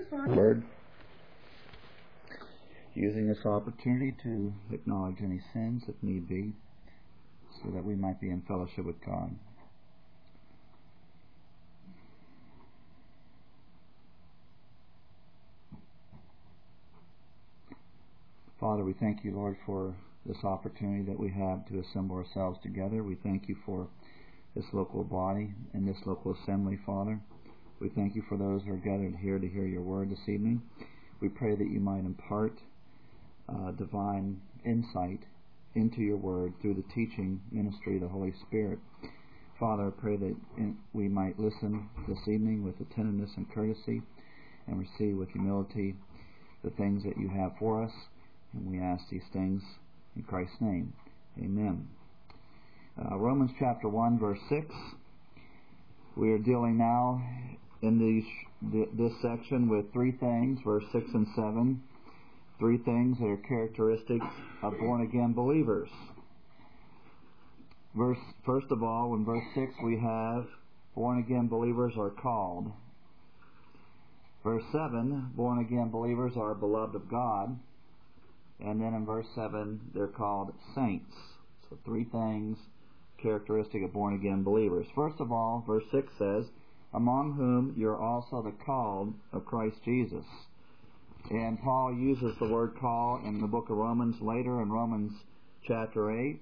Lord, using this opportunity to acknowledge any sins if need be, so that we might be in fellowship with God. Father, we thank you, Lord, for this opportunity that we have to assemble ourselves together. We thank you for this local body and this local assembly, Father. We thank you for those who are gathered here to hear your word this evening. We pray that you might impart divine insight into your word through the teaching ministry of the Holy Spirit. Father, I pray that we might listen this evening with attentiveness and courtesy and receive with humility the things that you have for us. And we ask these things in Christ's name. Amen. Romans chapter 1, verse 6. We are dealing now in this section with three things, verse 6 and 7. Three things that are characteristics of born-again believers. First of all, in verse 6 we have born-again believers are called. Verse 7, born-again believers are beloved of God. And then in verse 7, they're called saints. So three things characteristic of born-again believers. First of all, verse 6 says, among whom you're also the called of Christ Jesus. And Paul uses the word call in the book of Romans later in Romans chapter 8,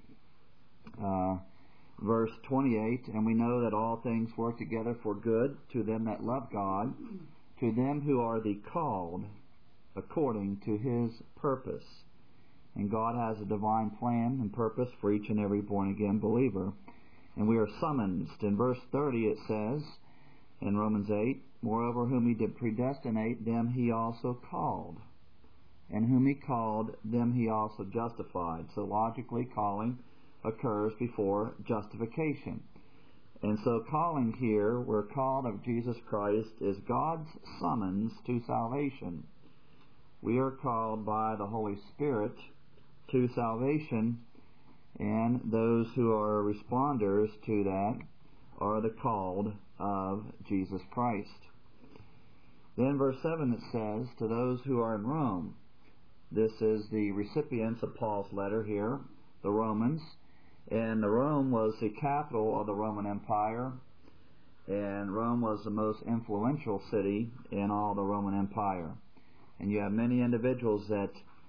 verse 28. And we know that all things work together for good to them that love God, to them who are the called according to his purpose. And God has a divine plan and purpose for each and every born-again believer. And we are summoned. In verse 30 it says, in Romans 8, moreover, whom he did predestinate, them he also called. And whom he called, them he also justified. So logically, calling occurs before justification. And so calling here, we're called of Jesus Christ, is God's summons to salvation. We are called by the Holy Spirit to salvation, and those who are responders to that are the called of Jesus Christ. Then verse 7 it says, to those who are in Rome. This is the recipients of Paul's letter here, the Romans. And Rome was the capital of the Roman Empire, and Rome was the most influential city in all the Roman Empire. And you have many individuals that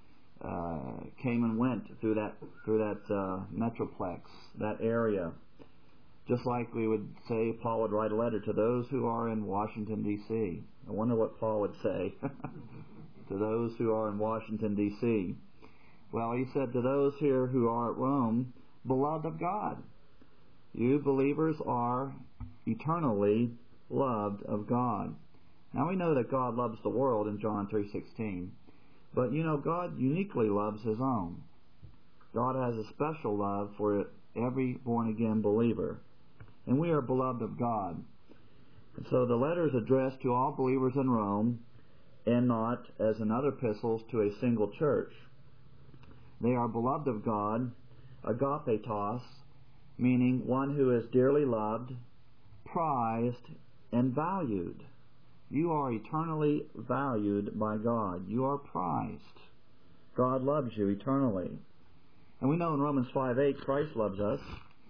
came and went through that metroplex, that area. Just like we would say, Paul would write a letter to those who are in Washington, D.C. I wonder what Paul would say to those who are in Washington, D.C. Well, he said to those here who are at Rome, beloved of God. You believers are eternally loved of God. Now we know that God loves the world in John 3:16. But you know, God uniquely loves his own. God has a special love for every born-again believer. And we are beloved of God. And so the letter is addressed to all believers in Rome, and not, as in other epistles, to a single church. They are beloved of God, agapetos, meaning one who is dearly loved, prized, and valued. You are eternally valued by God. You are prized. God loves you eternally. And we know in Romans 5:8, Christ loves us.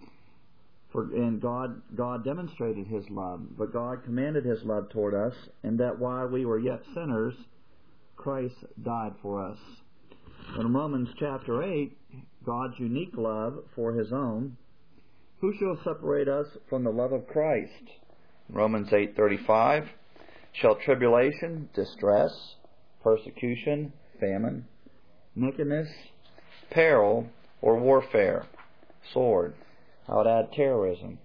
And God demonstrated his love. But God commanded his love toward us, and that while we were yet sinners, Christ died for us. In Romans chapter 8, God's unique love for his own, who shall separate us from the love of Christ? Romans 8:35, shall tribulation, distress, persecution, famine, nakedness, peril, or warfare, sword? I would add terrorism.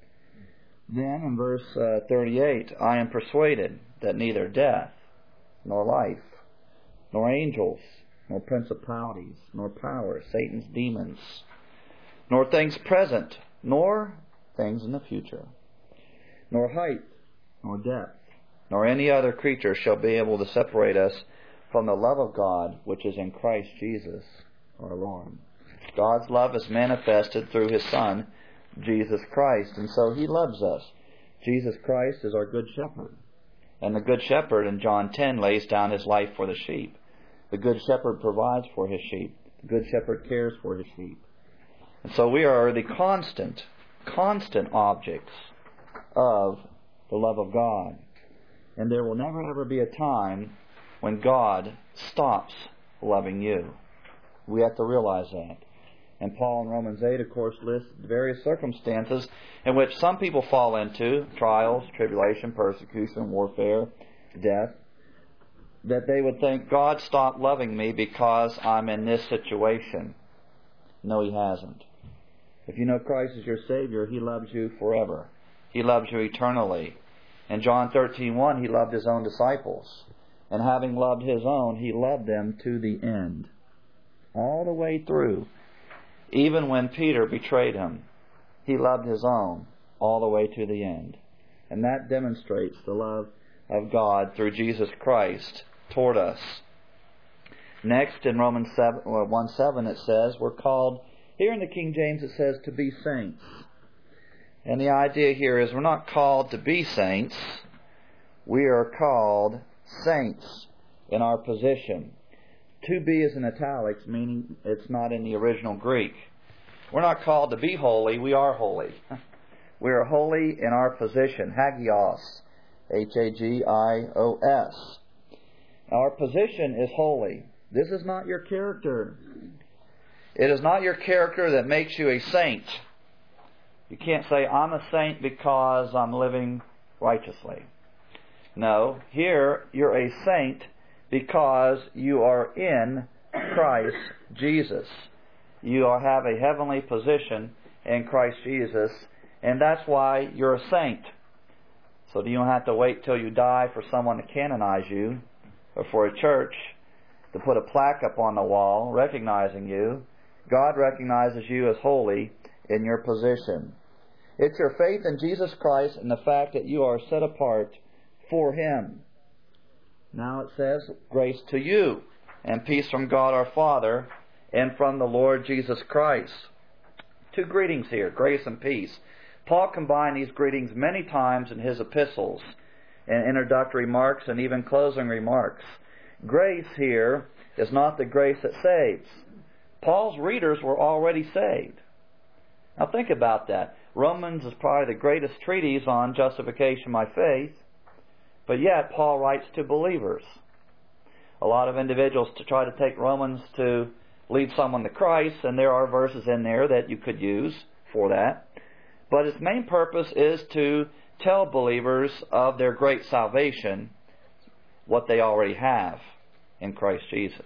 Then in verse 38, I am persuaded that neither death, nor life, nor angels, nor principalities, nor powers, Satan's demons, nor things present, nor things in the future, nor height, nor depth, nor any other creature shall be able to separate us from the love of God which is in Christ Jesus our Lord. God's love is manifested through his Son, Jesus Christ, and so he loves us. Jesus Christ is our good shepherd. And the Good Shepherd in John 10 lays down his life for the sheep. The Good Shepherd provides for his sheep. The Good Shepherd cares for his sheep. And so we are the constant objects of the love of God. And there will never ever be a time when God stops loving you. We have to realize that. And Paul in Romans 8, of course, lists various circumstances in which some people fall into, trials, tribulation, persecution, warfare, death, that they would think, God stopped loving me because I'm in this situation. No, He hasn't. If you know Christ as your Savior, He loves you forever. He loves you eternally. In John 13:1, He loved His own disciples. And having loved His own, He loved them to the end. All the way through. Even when Peter betrayed Him, He loved His own all the way to the end. And that demonstrates the love of God through Jesus Christ toward us. Next, in Romans 1:7 it says, we're called, here in the King James it says, to be saints. And the idea here is we're not called to be saints. We are called saints in our position. To be is in italics, meaning it's not in the original Greek. We're not called to be holy, we are holy. We are holy in our position, hagios, Hagios. Our position is holy. This is not your character. It is not your character that makes you a saint. You can't say, I'm a saint because I'm living righteously. No, here you're a saint because you are in Christ Jesus. You have a heavenly position in Christ Jesus, and that's why you're a saint. So you don't have to wait till you die for someone to canonize you, or for a church to put a plaque up on the wall recognizing you. God recognizes you as holy in your position. It's your faith in Jesus Christ and the fact that you are set apart for Him. Now it says, grace to you and peace from God our Father and from the Lord Jesus Christ. Two greetings here, grace and peace. Paul combined these greetings many times in his epistles, in introductory remarks and even closing remarks. Grace here is not the grace that saves. Paul's readers were already saved. Now think about that. Romans is probably the greatest treatise on justification by faith, but yet Paul writes to believers. A lot of individuals to try to take Romans to lead someone to Christ, and there are verses in there that you could use for that. But its main purpose is to tell believers of their great salvation, what they already have in Christ Jesus.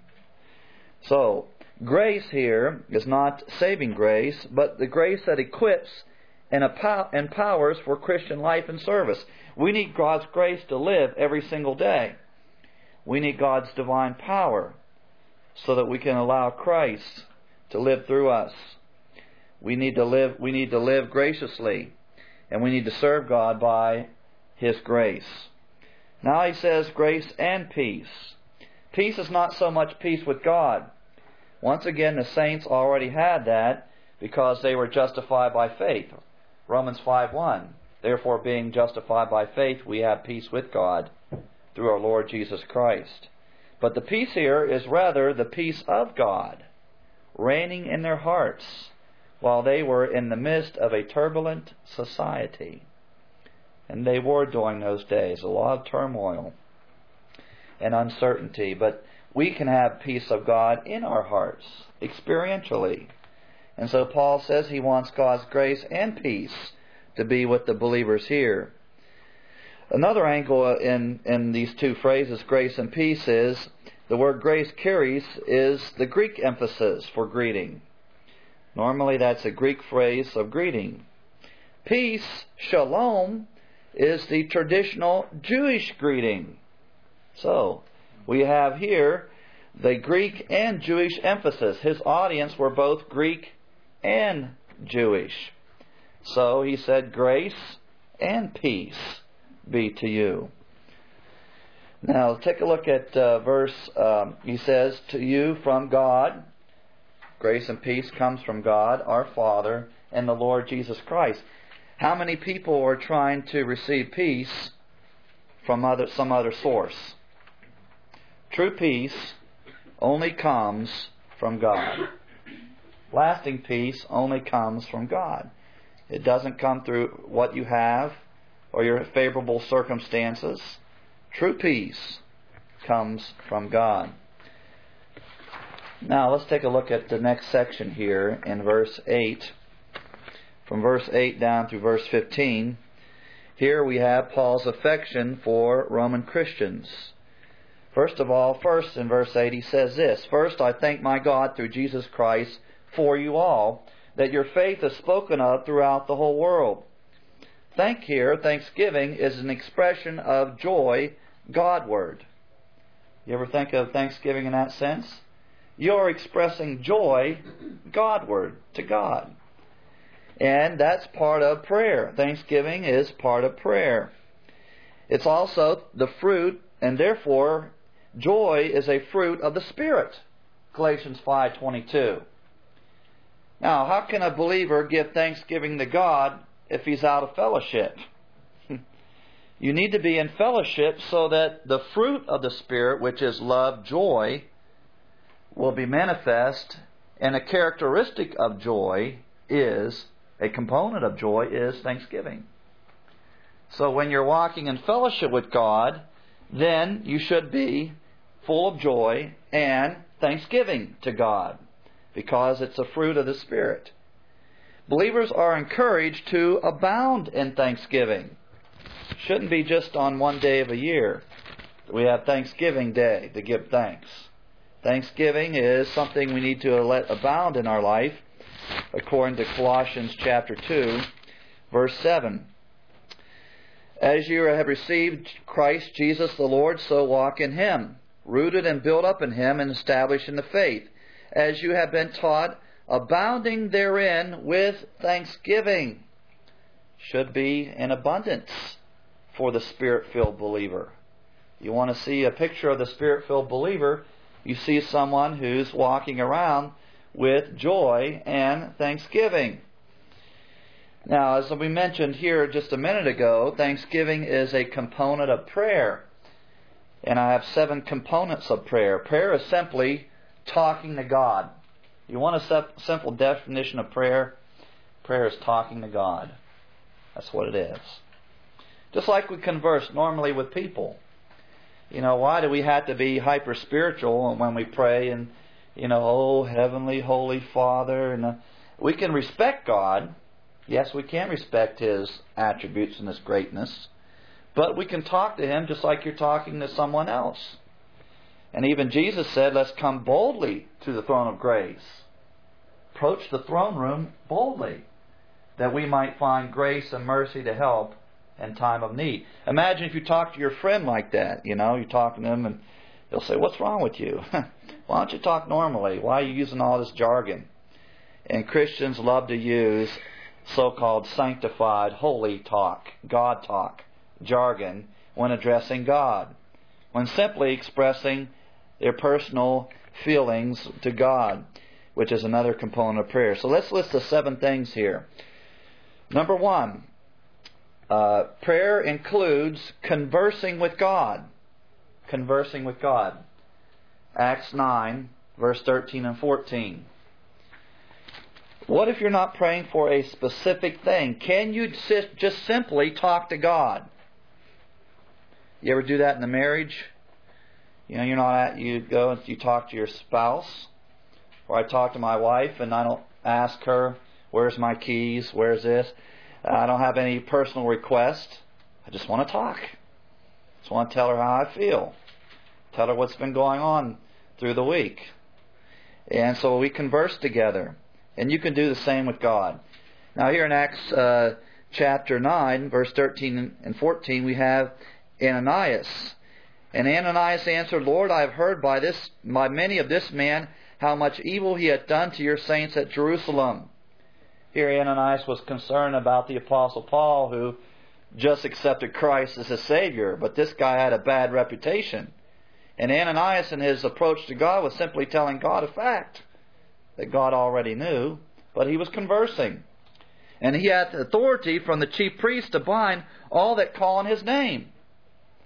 So, grace here is not saving grace, but the grace that equips and empowers for Christian life and service. We need God's grace to live every single day. We need God's divine power so that we can allow Christ to live through us. We need to live graciously, and we need to serve God by His grace. Now he says grace and peace. Peace is not so much peace with God. Once again, the saints already had that because they were justified by faith. Romans 5:1. Therefore, being justified by faith, we have peace with God through our Lord Jesus Christ. But the peace here is rather the peace of God, reigning in their hearts while they were in the midst of a turbulent society. And they were during those days a lot of turmoil and uncertainty. But we can have peace of God in our hearts, experientially. And so Paul says he wants God's grace and peace to be with the believers here. Another angle in these two phrases, grace and peace, is the word grace carries is the Greek emphasis for greeting. Normally that's a Greek phrase of greeting. Peace, shalom, is the traditional Jewish greeting. So, we have here the Greek and Jewish emphasis. His audience were both Greek and Jewish. So he said, grace and peace be to you. Now, take a look at verse, he says, to you from God. Grace and peace comes from God, our Father, and the Lord Jesus Christ. How many people are trying to receive peace from some other source. True peace only comes from God. Lasting peace only comes from God. It doesn't come through what you have or your favorable circumstances. True peace comes from God. Now let's take a look at the next section here in verse 8. From verse 8 down through verse 15. Here we have Paul's affection for Roman Christians. First of all, first in verse 8 he says this, "First I thank my God through Jesus Christ for you all, that your faith is spoken of throughout the whole world." Thanksgiving, is an expression of joy Godward. You ever think of Thanksgiving in that sense? You're expressing joy Godward, to God. And that's part of prayer. Thanksgiving is part of prayer. It's also the fruit, and therefore joy is a fruit of the Spirit. Galatians 5:22. Now, how can a believer give thanksgiving to God if he's out of fellowship? You need to be in fellowship so that the fruit of the Spirit, which is love, joy, will be manifest. And a characteristic of joy is, a component of joy is thanksgiving. So when you're walking in fellowship with God, then you should be full of joy and thanksgiving to God, because it's a fruit of the Spirit. Believers are encouraged to abound in thanksgiving. Shouldn't be just on one day of a year. We have Thanksgiving Day to give thanks. Thanksgiving is something we need to let abound in our life, according to Colossians chapter 2, verse 7. "As you have received Christ Jesus the Lord, so walk in Him, rooted and built up in Him and established in the faith, as you have been taught, abounding therein with thanksgiving." Should be in abundance for the Spirit-filled believer. You want to see a picture of the Spirit-filled believer, you see someone who's walking around with joy and thanksgiving. Now, as we mentioned here just a minute ago, thanksgiving is a component of prayer. And I have 7 components of prayer. Prayer is simply talking to God. You want a simple definition of prayer? Prayer is talking to God. That's what it is. Just like we converse normally with people. You know, why do we have to be hyper-spiritual when we pray and, oh, Heavenly, Holy Father? And we can respect God. Yes, we can respect His attributes and His greatness. But we can talk to Him just like you're talking to someone else. And even Jesus said, let's come boldly to the throne of grace. Approach the throne room boldly, that we might find grace and mercy to help in time of need. Imagine if you talk to your friend like that. You talk to them and they'll say, "What's wrong with you? Why don't you talk normally? Why are you using all this jargon?" And Christians love to use so-called sanctified, holy talk, God talk, jargon, when addressing God, when simply expressing their personal feelings to God, which is another component of prayer. So let's list the 7 things here. Number 1, prayer includes conversing with God. Conversing with God. Acts 9, verse 13 and 14. What if you're not praying for a specific thing? Can you just simply talk to God? You ever do that in a marriage? You go and you talk to your spouse. Or I talk to my wife and I don't ask her, "Where's my keys? Where's this?" I don't have any personal request. I just want to talk. Just want to tell her how I feel. Tell her what's been going on through the week. And so we converse together. And you can do the same with God. Now here in Acts chapter 9, verse 13 and 14, we have Ananias. "And Ananias answered, Lord, I have heard by many of this man how much evil he hath done to your saints at Jerusalem." Here Ananias was concerned about the Apostle Paul, who just accepted Christ as his Savior. But this guy had a bad reputation. And Ananias, in his approach to God, was simply telling God a fact that God already knew, but he was conversing. "And he hath authority from the chief priest to bind all that call on his name."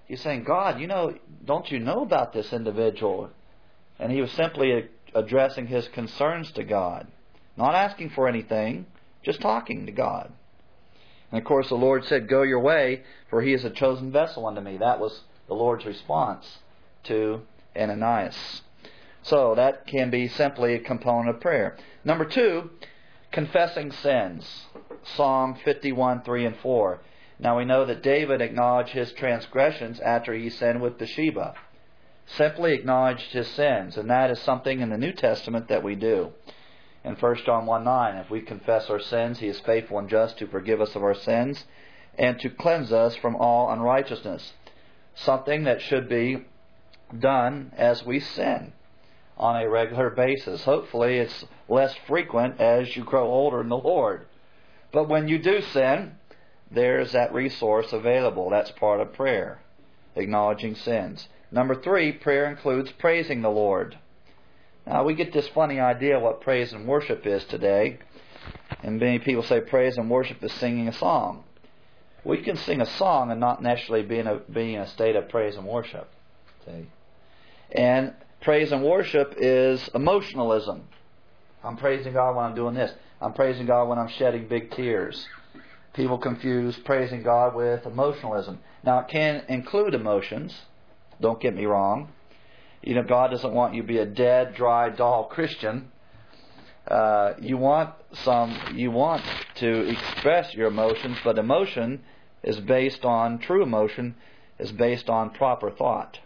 He's saying, God, don't you know about this individual? And he was simply addressing his concerns to God. Not asking for anything, just talking to God. And of course the Lord said, go your way, for he is a chosen vessel unto me. That was the Lord's response to Ananias. So that can be simply a component of prayer. Number 2, confessing sins. Psalm 51, 3 and 4. Now we know that David acknowledged his transgressions after he sinned with Bathsheba. Simply acknowledged his sins, and that is something in the New Testament that we do. In 1 John 1:9, if we confess our sins, he is faithful and just to forgive us of our sins and to cleanse us from all unrighteousness. Something that should be done as we sin on a regular basis. Hopefully it's less frequent as you grow older in the Lord. But when you do sin, there's that resource available. That's part of prayer, acknowledging sins. Number 3, prayer includes praising the Lord. Now, we get this funny idea what praise and worship is today. And many people say praise and worship is singing a song. We can sing a song and not necessarily be in a state of praise and worship. See? And praise and worship is emotionalism. I'm praising God when I'm doing this. I'm praising God when I'm shedding big tears. People confuse praising God with emotionalism. Now, it can include emotions. Don't get me wrong. God doesn't want you to be a dead, dry, dull Christian. You want to express your emotions, but true emotion is based on proper thought.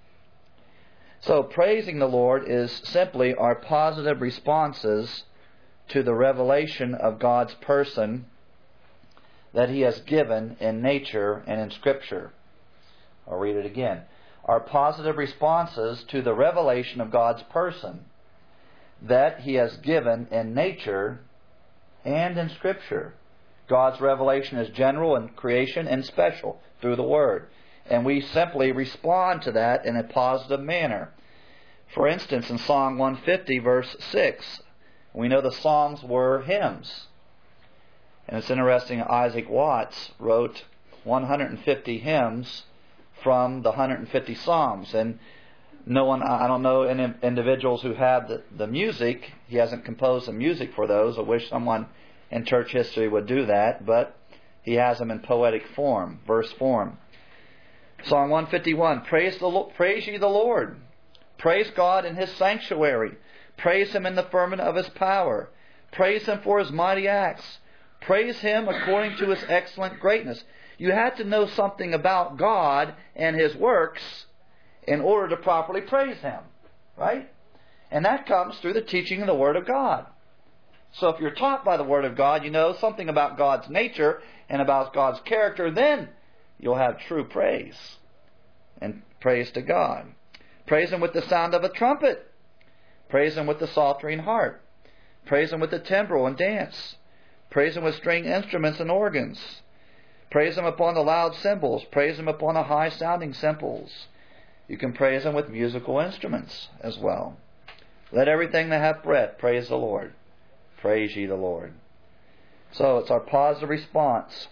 So praising the Lord is simply our positive responses to the revelation of God's person that He has given in nature and in Scripture. I'll read it again. Our positive responses to the revelation of God's person that He has given in nature and in Scripture. God's revelation is general in creation and special through the Word. And we simply respond to that in a positive manner. For instance, in Psalm 150, verse 6, we know the Psalms were hymns. And it's interesting, Isaac Watts wrote 150 hymns from the 150 Psalms. And I don't know any individuals who have the music. He hasn't composed the music for those. I wish someone in church history would do that. But he has them in poetic form, verse form. Psalm 151, praise ye the Lord. Praise God in His sanctuary. Praise Him in the firmament of His power. Praise Him for His mighty acts. Praise Him according to His excellent greatness. You had to know something about God and His works in order to properly praise Him. Right? And that comes through the teaching of the Word of God. So if you're taught by the Word of God, you know something about God's nature and about God's character, then you'll have true praise and praise to God. Praise Him with the sound of a trumpet. Praise Him with the psaltery and harp. Praise Him with the timbrel and dance. Praise Him with stringed instruments and organs. Praise Him upon the loud cymbals. Praise Him upon the high-sounding cymbals. You can praise Him with musical instruments as well. Let everything that hath breath praise the Lord. Praise ye the Lord. So it's our positive response.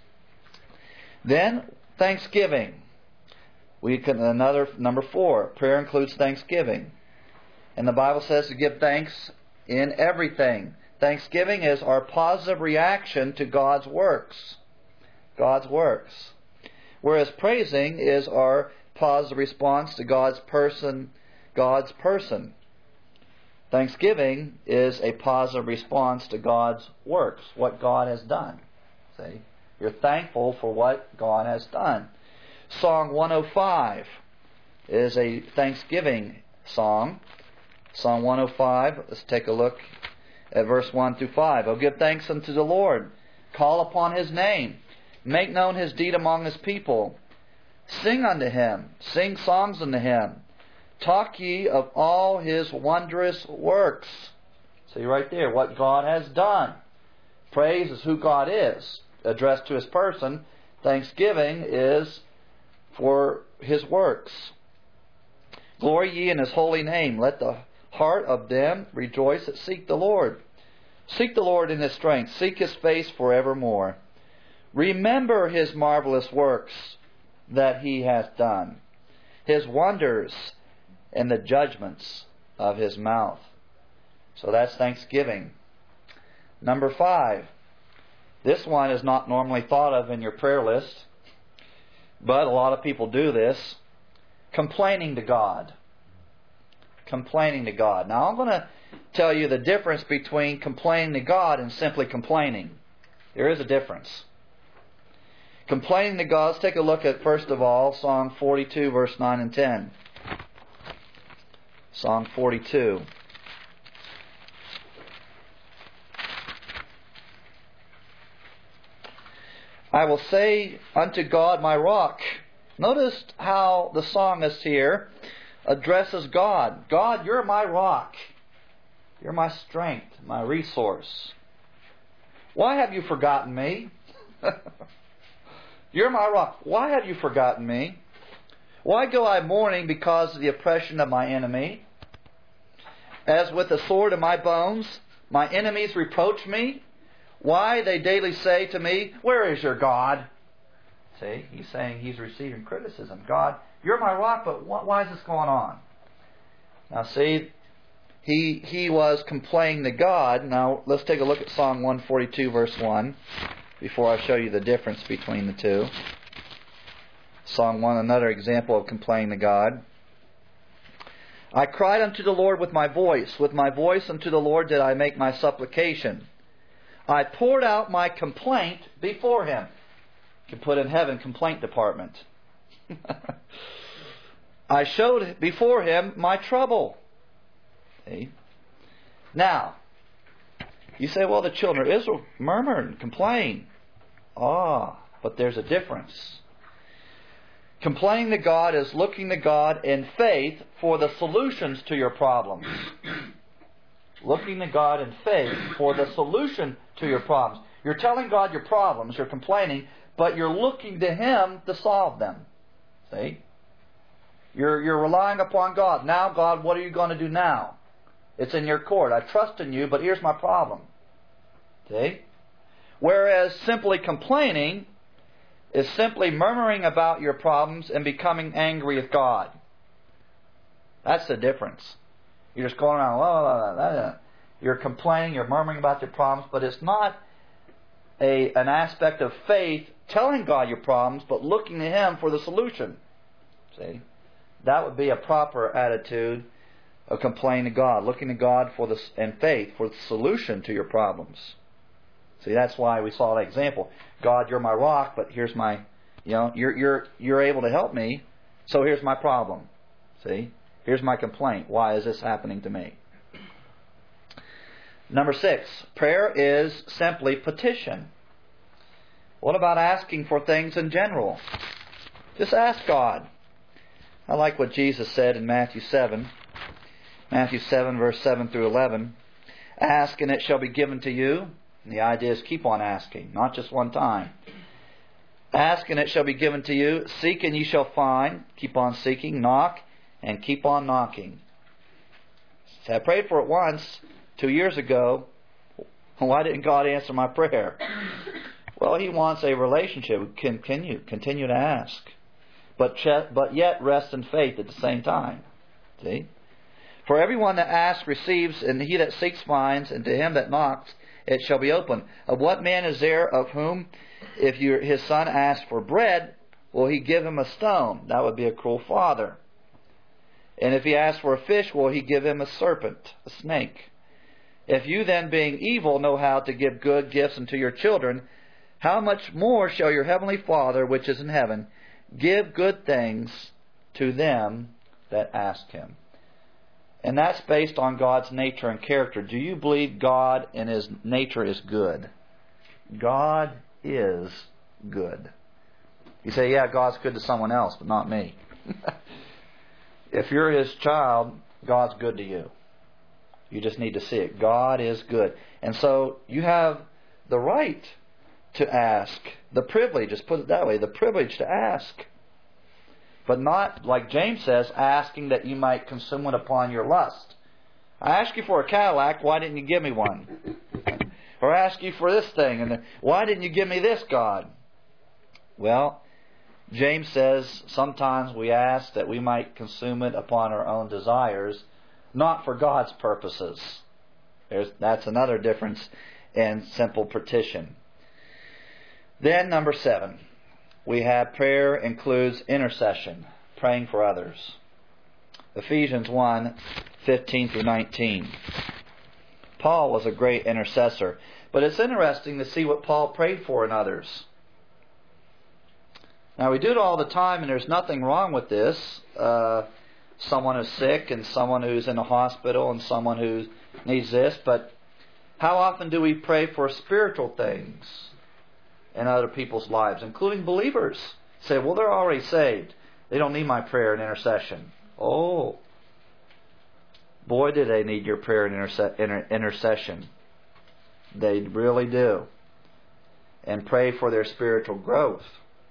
Then, thanksgiving. Number 4, prayer includes thanksgiving. And the Bible says to give thanks in everything. Thanksgiving is our positive reaction to God's works. God's works. Whereas praising is our positive response to God's person. Thanksgiving is a positive response to God's works, what God has done. See? You're thankful for what God has done. Song 105 is a thanksgiving song. Psalm 105, let's take a look at verse 1 through 5. Oh, give thanks unto the Lord. Call upon His name. Make known His deed among His people. Sing unto Him. Sing songs unto Him. Talk ye of all His wondrous works. See right there what God has done. Praise is who God is, addressed to His person. Thanksgiving is for His works. Glory ye in His holy name. Let the heart of them rejoice that seek the Lord. Seek the Lord in His strength. Seek His face forevermore. Remember His marvelous works that He hath done. His wonders and the judgments of His mouth. So that's thanksgiving. Number 5. This one is not normally thought of in your prayer list, but a lot of people do this. Complaining to God. Complaining to God. Now I'm going to tell you the difference between complaining to God and simply complaining. There is a difference. Complaining to God, let's take a look at, first of all, Psalm 42, verse 9 and 10. Psalm 42. I will say unto God my rock. Notice how the psalmist here addresses God. God, you're my rock. You're my strength, my resource. Why have you forgotten me? You're my rock. Why have you forgotten me? Why go I mourning because of the oppression of my enemy? As with a sword in my bones, my enemies reproach me. Why they daily say to me, where is your God? See, he's saying he's receiving criticism. God, you're my rock, but why is this going on? Now see, he was complaining to God. Now let's take a look at Psalm 142 verse 1 before I show you the difference between the two. Psalm 1, another example of complaining to God. I cried unto the Lord with my voice unto the Lord did I make my supplication. I poured out my complaint before Him. You can put in heaven, complaint department. I showed before Him my trouble. See? Now, you say, well, the children of Israel murmured and complained. But there's a difference. Complaining to God is looking to God in faith for the solutions to your problems. Looking to God in faith for the solution to your problems. You're telling God your problems, you're complaining, but you're looking to Him to solve them. See? You're relying upon God. Now, God, what are you going to do now? It's in your court. I trust in you, but here's my problem. See? Whereas simply complaining is simply murmuring about your problems and becoming angry with God. That's the difference. You're just going around, blah, blah, blah, blah. You're complaining, you're murmuring about your problems, but it's not an aspect of faith telling God your problems, but looking to Him for the solution. See? That would be a proper attitude of complaining to God, looking to God in faith for the solution to your problems. See, that's why we saw that example. God, you're my rock, but here's my, you're able to help me, so here's my problem. See? Here's my complaint. Why is this happening to me? Number 6, prayer is simply petition. What about asking for things in general? Just ask God. I like what Jesus said in Matthew 7. Matthew 7, verse 7 through 11. Ask and it shall be given to you. And the idea is keep on asking, not just one time. Ask and it shall be given to you. Seek and ye shall find. Keep on seeking. Knock and keep on knocking. So I prayed for it once, 2 years ago. Why didn't God answer my prayer? Well, He wants a relationship. Continue to ask. But yet rest in faith at the same time. See? For everyone that asks receives, and he that seeks finds, and to him that knocks it shall be opened. Of what man is there of whom, if his son asks for bread, will he give him a stone? That would be a cruel father. And if he asks for a fish, will he give him a serpent, a snake? If you then, being evil, know how to give good gifts unto your children, how much more shall your heavenly Father, which is in heaven, give good things to them that ask Him? And that's based on God's nature and character. Do you believe God in His nature is good? God is good. You say, yeah, God's good to someone else, but not me. If you're His child, God's good to you. You just need to see it. God is good. And so you have the right to ask. The privilege, just put it that way, the privilege to ask. But not, like James says, asking that you might consume it upon your lust. I asked you for a Cadillac, why didn't you give me one? Or I asked you for this thing, and why didn't you give me this, God? Well, James says sometimes we ask that we might consume it upon our own desires, not for God's purposes. That's another difference in simple petition. Then number 7, we have prayer includes intercession, praying for others. Ephesians 1:15 through 19. Paul was a great intercessor, but it's interesting to see what Paul prayed for in others. Now we do it all the time, and there's nothing wrong with this. Someone who's sick, and someone who's in a hospital, and someone who needs this, but how often do we pray for spiritual things in other people's lives, including believers? Say, well, they're already saved. They don't need my prayer and intercession. Oh, boy, do they need your prayer and intercession. They really do. And pray for their spiritual growth.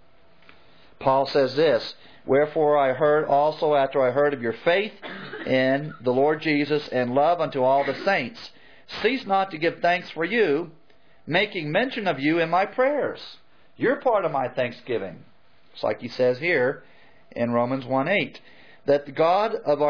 Paul says this, wherefore I heard also after I heard of your faith in the Lord Jesus and love unto all the saints, cease not to give thanks for you, making mention of you in my prayers. You're part of my thanksgiving. It's like he says here in Romans 1:8, that the God of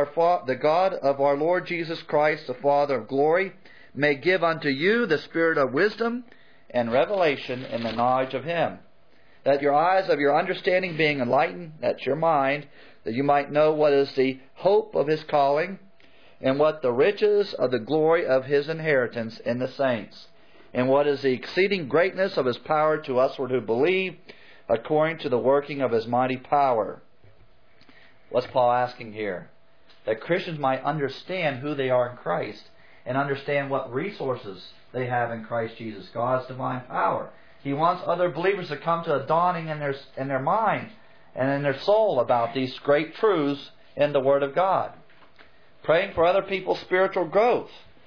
our Lord Jesus Christ, the Father of glory, may give unto you the spirit of wisdom and revelation in the knowledge of Him, that your eyes of your understanding being enlightened, that's your mind, that you might know what is the hope of His calling, and what the riches of the glory of His inheritance in the saints, and what is the exceeding greatness of His power to usward who believe, according to the working of His mighty power. What's Paul asking here? That Christians might understand who they are in Christ, and understand what resources they have in Christ Jesus, God's divine power. He wants other believers to come to a dawning in their mind and in their soul about these great truths in the Word of God. Praying for other people's spiritual growth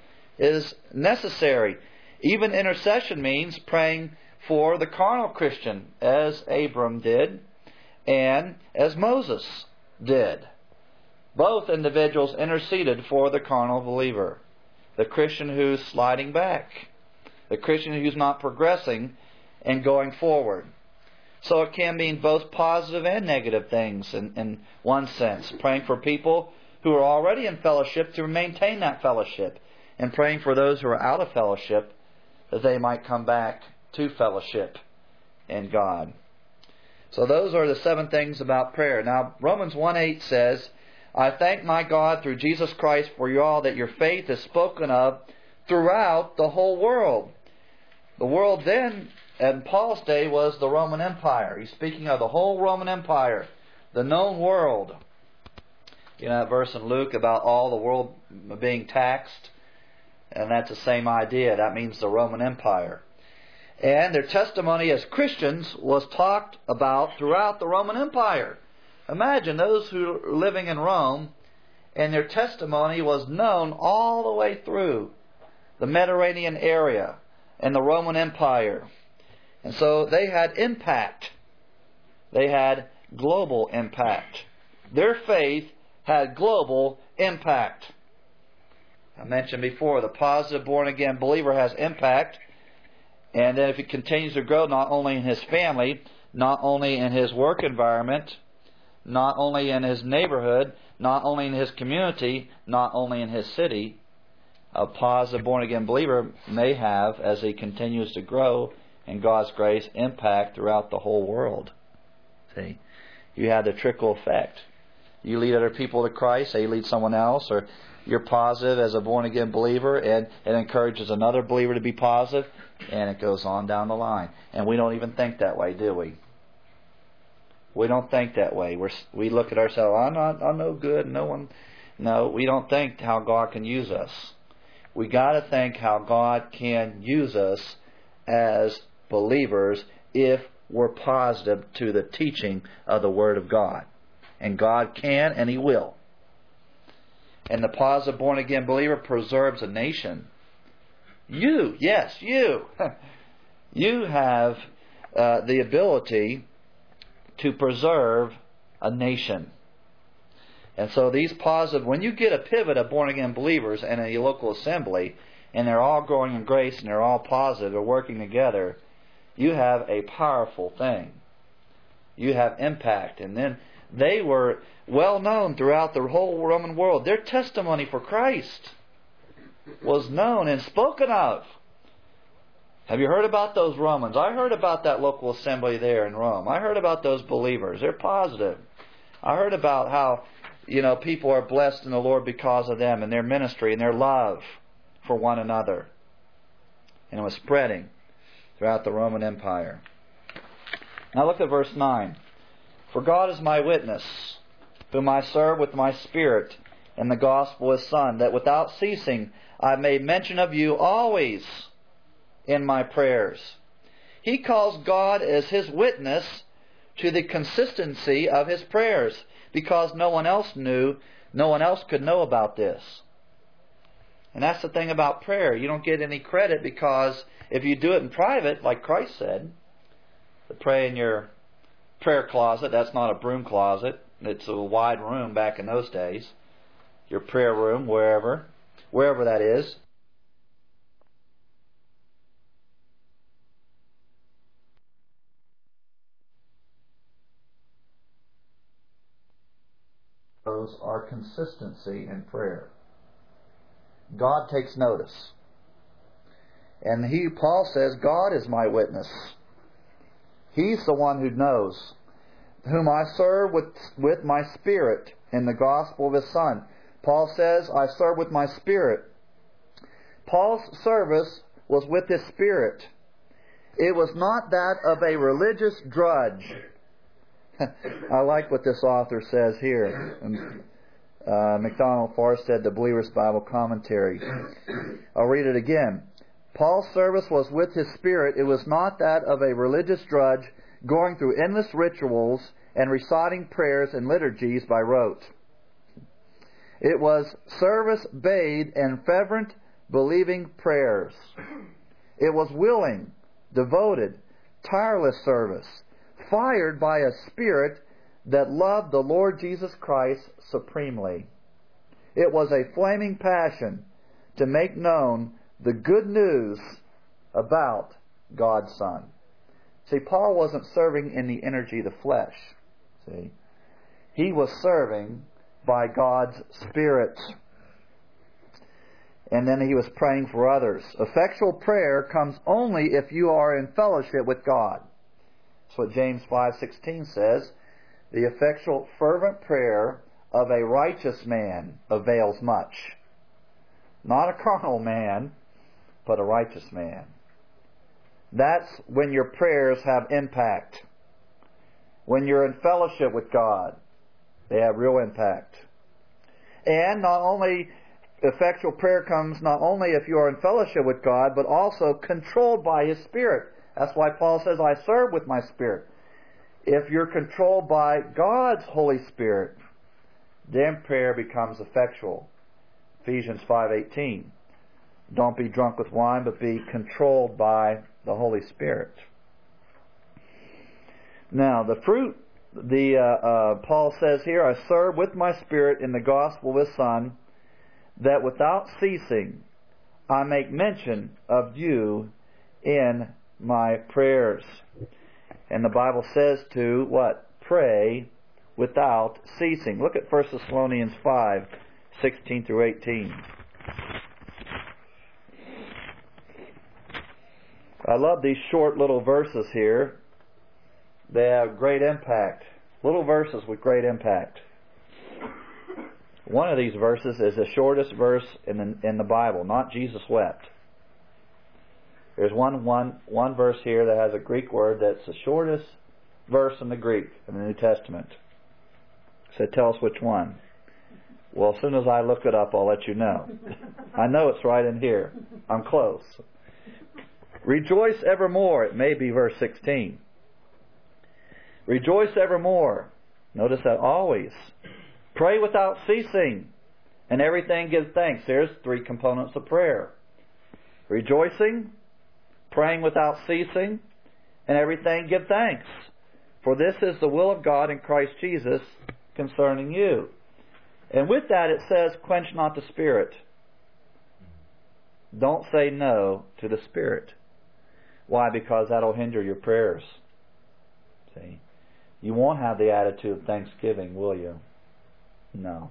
is necessary. Even intercession means praying for the carnal Christian, as Abram did and as Moses did. Both individuals interceded for the carnal believer, the Christian who's sliding back, the Christian who's not progressing and going forward. So it can mean both positive and negative things in one sense. Praying for people who are already in fellowship to maintain that fellowship, and praying for those who are out of fellowship that they might come back to fellowship in God. So those are the 7 things about prayer. Now Romans 1:8 says, I thank my God through Jesus Christ for you all that your faith is spoken of throughout the whole world. The world then, in Paul's day, was the Roman Empire. He's speaking of the whole Roman Empire, the known world. You know that verse in Luke about all the world being taxed? And that's the same idea. That means the Roman Empire. And their testimony as Christians was talked about throughout the Roman Empire. Imagine those who are living in Rome, and their testimony was known all the way through the Mediterranean area and the Roman Empire. And so they had impact. They had global impact. Their faith had global impact. I mentioned before, the positive born-again believer has impact. And then if he continues to grow, not only in his family, not only in his work environment, not only in his neighborhood, not only in his community, not only in his city, a positive born-again believer may have, as he continues to grow in God's grace, impact throughout the whole world. See? You have the trickle effect. You lead other people to Christ, say you lead someone else, or you're positive as a born-again believer, and it encourages another believer to be positive, and it goes on down the line. And we don't even think that way, do we? We don't think that way. We look at ourselves, I'm no good, no one. No, we don't think how God can use us. We got to think how God can use us as believers if we're positive to the teaching of the Word of God. And God can and He will. And the positive born-again believer preserves a nation. You, yes, you. You have the ability to preserve a nation. And so these positive, when you get a pivot of born-again believers in a local assembly, and they're all growing in grace, and they're all positive, they're working together, you have a powerful thing. you have impact. And then they were well known throughout the whole Roman world. Their testimony for Christ was known and spoken of. Have you heard about those Romans? I heard about that local assembly there in Rome. I heard about those believers. They're positive. I heard about how, people are blessed in the Lord because of them and their ministry and their love for one another. And it was spreading throughout the Roman Empire. Now look at verse 9. For God is my witness, whom I serve with my spirit in the gospel of His Son, that without ceasing I made mention of you always in my prayers. He calls God as His witness to the consistency of His prayers, because no one else could know about this. And that's the thing about prayer. You don't get any credit, because if you do it in private, like Christ said, to pray in your prayer closet, that's not a broom closet, it's a wide room back in those days, your prayer room, wherever that is. Those are consistency in prayer. God takes notice. And Paul says, God is my witness. He's the one who knows, whom I serve with my spirit in the gospel of His Son. Paul says, I serve with my spirit. Paul's service was with his spirit. It was not that of a religious drudge. I like what this author says here. MacDonald Farstead, the Believer's Bible Commentary. I'll read it again. Paul's service was with his spirit. It was not that of a religious drudge going through endless rituals and reciting prayers and liturgies by rote. It was service bathed in fervent, believing prayers. It was willing, devoted, tireless service, fired by a spirit that loved the Lord Jesus Christ supremely. It was a flaming passion to make known the good news about God's Son. See, Paul wasn't serving in the energy of the flesh. See, he was serving by God's Spirit. And then he was praying for others. Effectual prayer comes only if you are in fellowship with God. That's what James 5:16 says. The effectual fervent prayer of a righteous man avails much. Not a carnal man, but a righteous man. That's when your prayers have impact. When you're in fellowship with God, they have real impact. And not only effectual prayer comes not only if you are in fellowship with God, but also controlled by His Spirit. That's why Paul says, I serve with my spirit. If you're controlled by God's Holy Spirit, then prayer becomes effectual. Ephesians 5:18. Don't be drunk with wine, but be controlled by the Holy Spirit. Now, the fruit, Paul says here, I serve with my spirit in the gospel of His Son, that without ceasing I make mention of you in my prayers. And the Bible says to, what? Pray without ceasing. Look at 1 Thessalonians 5:16 through 18. I love these short little verses here. They have great impact. Little verses with great impact. One of these verses is the shortest verse in the Bible, not Jesus wept. There's one verse here that has a Greek word that's the shortest verse in the Greek in the New Testament. So tell us which one. Well, as soon as I look it up, I'll let you know. I know it's right in here. I'm close. Rejoice evermore. It may be verse 16. Rejoice evermore. Notice that always. Pray without ceasing. And everything give thanks. There's 3 components of prayer. Rejoicing, praying without ceasing, and everything give thanks. For this is the will of God in Christ Jesus concerning you. And with that it says, quench not the Spirit. Don't say no to the Spirit. Why? Because that'll hinder your prayers. See? You won't have the attitude of thanksgiving, will you? No.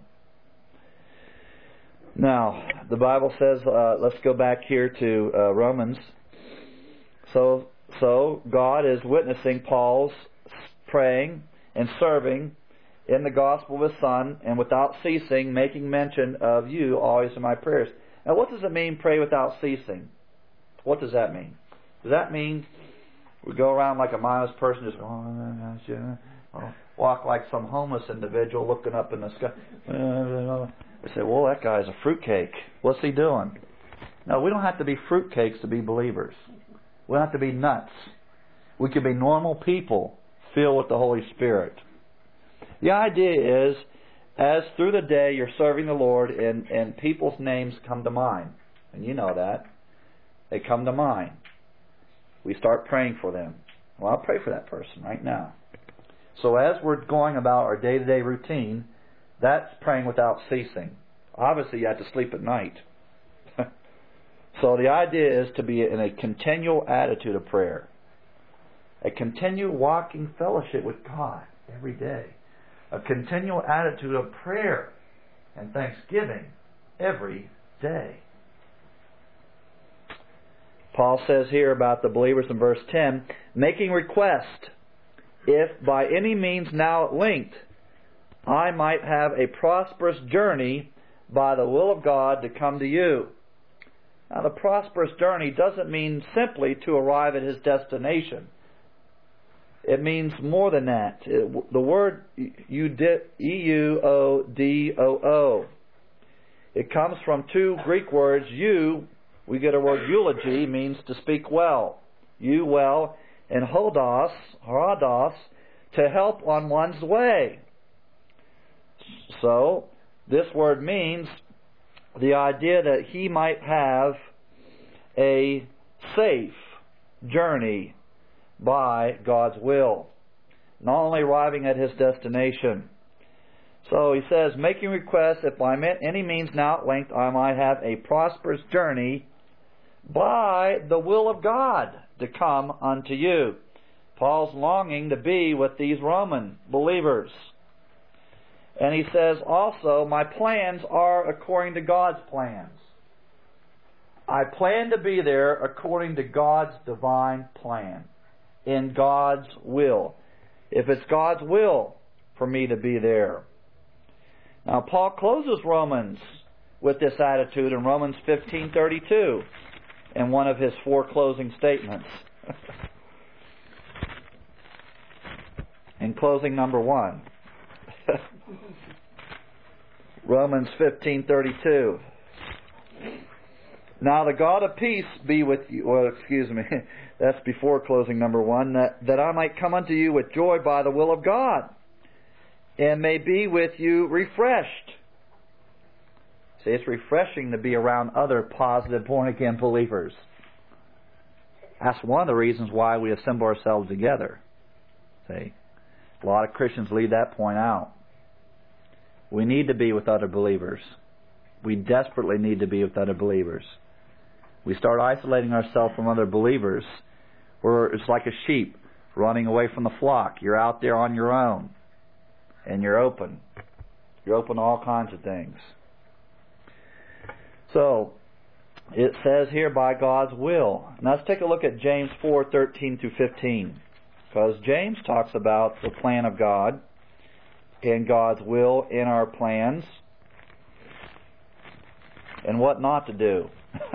Now, the Bible says, let's go back here to Romans. So God is witnessing Paul's praying and serving in the gospel of His Son, and without ceasing, making mention of you always in my prayers. Now, what does it mean, pray without ceasing? What does that mean? Does that mean we go around like a mindless person, just walk like some homeless individual looking up in the sky? They say, well, that guy's a fruitcake. What's he doing? No, we don't have to be fruitcakes to be believers. We don't have to be nuts. We can be normal people filled with the Holy Spirit. The idea is, as through the day you're serving the Lord and people's names come to mind, and you know that, they come to mind. We start praying for them. Well, I'll pray for that person right now. So as we're going about our day-to-day routine, that's praying without ceasing. Obviously, you have to sleep at night. So the idea is to be in a continual attitude of prayer. A continual walking fellowship with God every day. A continual attitude of prayer and thanksgiving every day. Paul says here about the believers in verse 10, making request, if by any means now at length I might have a prosperous journey by the will of God to come to you. Now, the prosperous journey doesn't mean simply to arrive at his destination. It means more than that. The word euodoo, it comes from two Greek words. We get our word eulogy, means to speak well. You well, and hodos, to help on one's way. So, this word means the idea that he might have a safe journey by God's will, not only arriving at his destination. So he says, making requests, if by any means now at length I might have a prosperous journey by the will of God to come unto you. Paul's longing to be with these Roman believers. And he says also, my plans are according to God's plans. I plan to be there according to God's divine plan, in God's will. If it's God's will for me to be there. Now Paul closes Romans with this attitude in Romans 15:32 in one of his four closing statements. In closing number 1. Romans 15:32. Now the God of peace be with you. Well, excuse me. That's before closing number 1. That I might come unto you with joy by the will of God, and may be with you refreshed. See, it's refreshing to be around other positive born-again believers. That's one of the reasons why we assemble ourselves together. See, a lot of Christians leave that point out. We need to be with other believers. We desperately need to be with other believers. We start isolating ourselves from other believers, where it's like a sheep running away from the flock. You're out there on your own, and you're open. You're open to all kinds of things. So, it says here, by God's will. Now let's take a look at James 4:13-15. Because James talks about the plan of God and God's will in our plans and what not to do.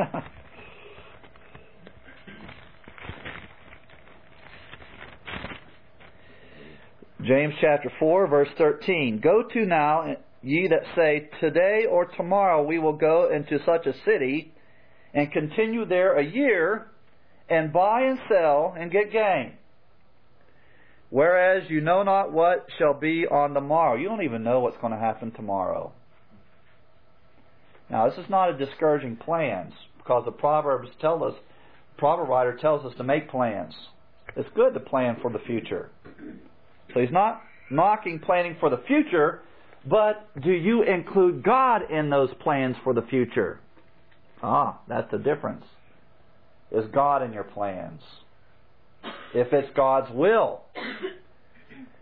James chapter 4, verse 13. Go to now, ye that say, today or tomorrow we will go into such a city, and continue there a year, and buy and sell, and get gain. Whereas you know not what shall be on the morrow. You don't even know what's going to happen tomorrow. Now, this is not a discouraging plans, because the proverb writer tells us to make plans. It's good to plan for the future. So he's not knocking planning for the future, but do you include God in those plans for the future? That's the difference. Is God in your plans? If it's God's will,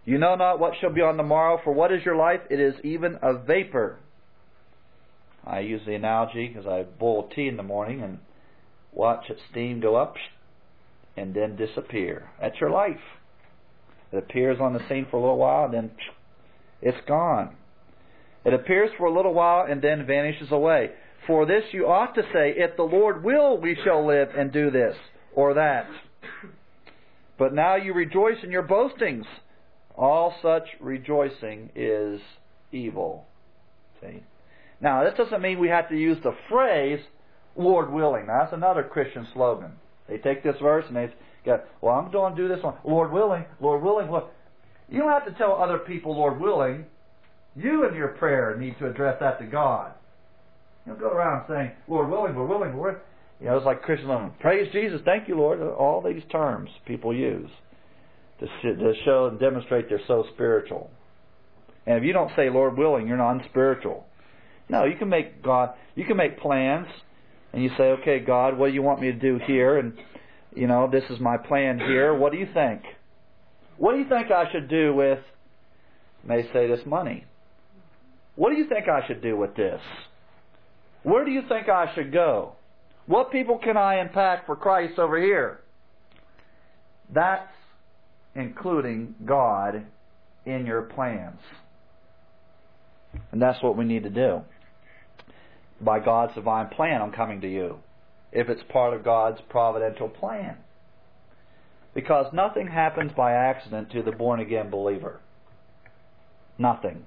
You know not what shall be on the morrow, for what is your life? It is even a vapor. I use the analogy because I boil tea in the morning and watch it steam go up and then disappear. That's your life. It appears on the scene for a little while and then it's gone. It appears for a little while and then vanishes away. For this you ought to say, if the Lord will, we shall live and do this or that. But now you rejoice in your boastings. All such rejoicing is evil. See? Now, this doesn't mean we have to use the phrase, Lord willing. Now, that's another Christian slogan. They take this verse and they go, well, I'm going to do this one. Lord willing, Lord willing. Lord. You don't have to tell other people, Lord willing. You in your prayer need to address that to God. You don't go around saying, Lord willing, Lord willing, Lord. You know, it's like Christian living. Praise Jesus, thank you, Lord. All these terms people use to show and demonstrate they're so spiritual. And if you don't say Lord willing, you're not unspiritual. No, you can make plans, and you say, okay, God, what do you want me to do here? And you know, this is my plan here. What do you think? What do you think I should do with, may say, this money? What do you think I should do with this? Where do you think I should go? What people can I impact for Christ over here? That's including God in your plans. And that's what we need to do. By God's divine plan, I'm coming to you. If it's part of God's providential plan. Because nothing happens by accident to the born-again believer. Nothing.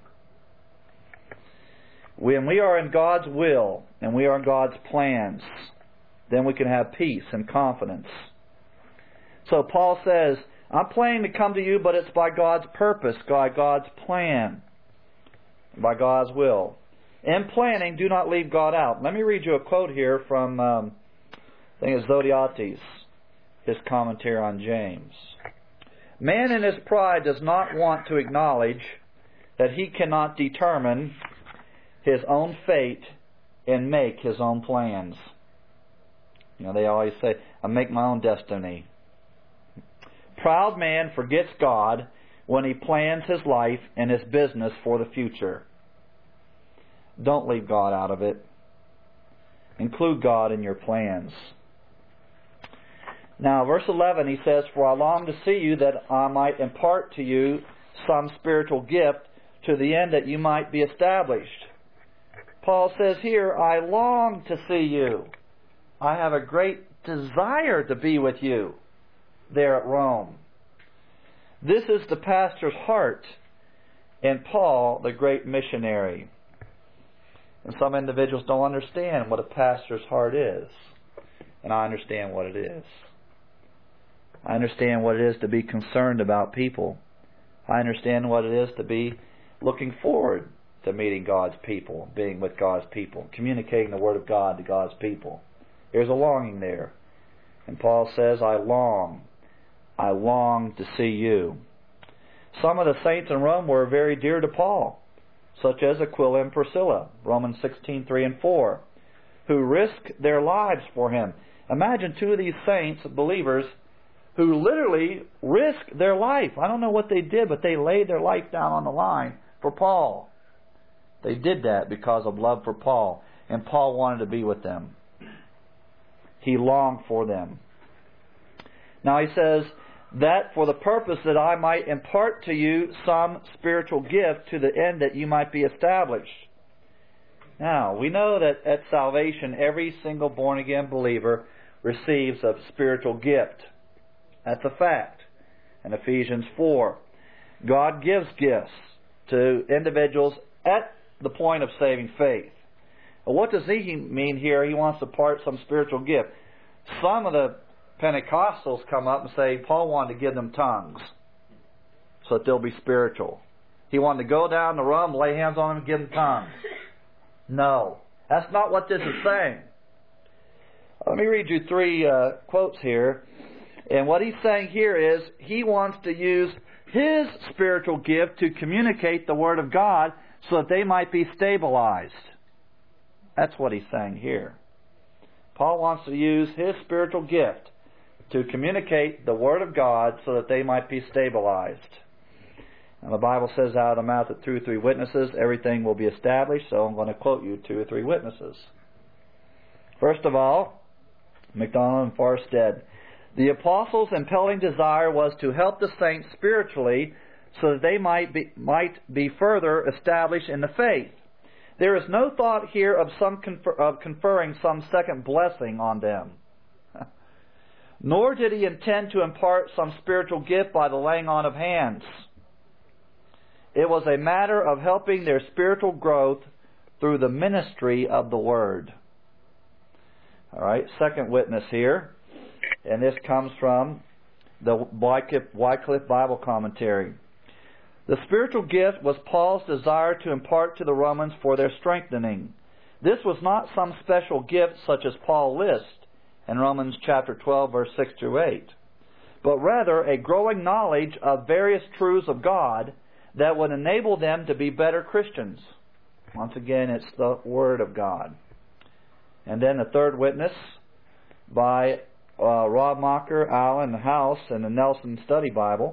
When we are in God's will and we are in God's plans, then we can have peace and confidence. So Paul says, I'm planning to come to you, but it's by God's purpose, by God's plan, by God's will. In planning, do not leave God out. Let me read you a quote here from, I think it's Zodhiates, his commentary on James. Man in his pride does not want to acknowledge that he cannot determine his own fate and make his own plans. You know, they always say, I make my own destiny. Proud man forgets God when he plans his life and his business for the future. Don't leave God out of it. Include God in your plans. Now, verse 11, he says, For I long to see you that I might impart to you some spiritual gift to the end that you might be established. Paul says here, I long to see you. I have a great desire to be with you there at Rome. This is the pastor's heart, and Paul, the great missionary. And some individuals don't understand what a pastor's heart is. And I understand what it is. I understand what it is to be concerned about people. I understand what it is to be looking forward to meeting God's people, being with God's people, communicating the Word of God to God's people. There's a longing there. And Paul says, I long to see you. Some of the saints in Rome were very dear to Paul, such as Aquila and Priscilla, Romans 16:3 and 4, who risked their lives for him. Imagine two of these saints, believers, who literally risked their life. I don't know what they did, but they laid their life down on the line for Paul. They did that because of love for Paul, and Paul wanted to be with them. He longed for them. Now he says, that for the purpose that I might impart to you some spiritual gift to the end that you might be established. Now, we know that at salvation, every single born-again believer receives a spiritual gift. That's a fact. In Ephesians 4, God gives gifts to individuals at the point of saving faith. Well, what does he mean here? He wants to impart some spiritual gift. Some of the Pentecostals come up and say Paul wanted to give them tongues so that they'll be spiritual. He wanted to go down the room, lay hands on them, and give them tongues. No, that's not what this is saying. Let me read you three quotes here. And what he's saying here is he wants to use his spiritual gift to communicate the Word of God so that they might be stabilized. That's what he's saying here. Paul wants to use his spiritual gift to communicate the Word of God so that they might be stabilized. Now the Bible says out of the mouth of 2 or 3 witnesses, everything will be established, so I'm going to quote you 2 or 3 witnesses. First of all, MacDonald and Farstead. The apostles' impelling desire was to help the saints spiritually so that they might be further established in the faith. There is no thought here of conferring some second blessing on them. Nor did he intend to impart some spiritual gift by the laying on of hands. It was a matter of helping their spiritual growth through the ministry of the Word. All right, second witness here, and this comes from the Wycliffe Bible Commentary. The spiritual gift was Paul's desire to impart to the Romans for their strengthening. This was not some special gift such as Paul lists in Romans chapter 12, verse 6 through 8, but rather a growing knowledge of various truths of God that would enable them to be better Christians. Once again, it's the Word of God. And then the third witness by Rob Mocker, Allen House, and the Nelson Study Bible.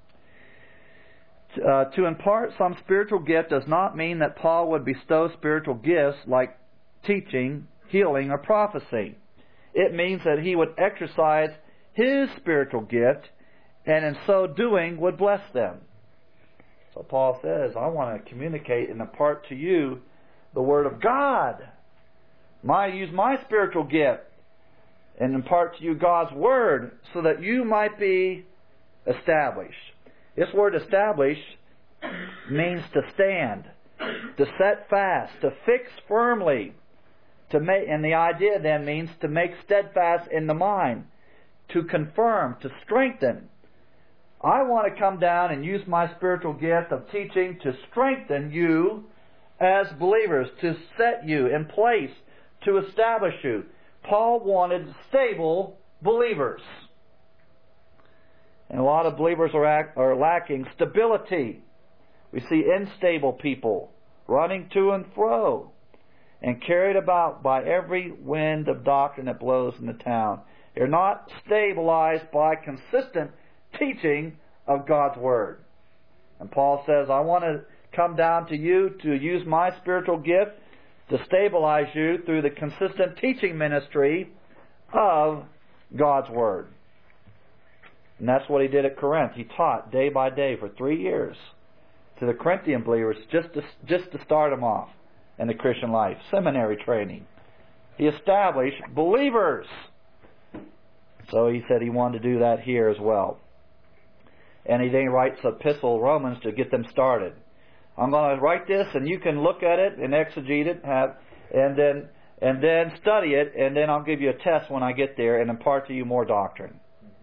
To impart some spiritual gift does not mean that Paul would bestow spiritual gifts like teaching, healing, or prophecy. It means that he would exercise his spiritual gift, and in so doing would bless them. So Paul says, I want to communicate and impart to you the Word of God. Use my spiritual gift and impart to you God's Word so that you might be established. This word establish means to stand, to set fast, to fix firmly, to make, and the idea then means to make steadfast in the mind, to confirm, to strengthen. I want to come down and use my spiritual gift of teaching to strengthen you as believers, to set you in place, to establish you. Paul wanted stable believers. And a lot of believers are lacking stability. We see unstable people running to and fro and carried about by every wind of doctrine that blows in the town. They're not stabilized by consistent teaching of God's Word. And Paul says, I want to come down to you to use my spiritual gift to stabilize you through the consistent teaching ministry of God's Word. And that's what he did at Corinth. He taught day by day for 3 years to the Corinthian believers just to start them off in the Christian life. Seminary training. He established believers. So he said he wanted to do that here as well. And he then writes an epistle, Romans, to get them started. I'm going to write this, and you can look at it and exegete it, and then study it, and then I'll give you a test when I get there and impart to you more doctrine.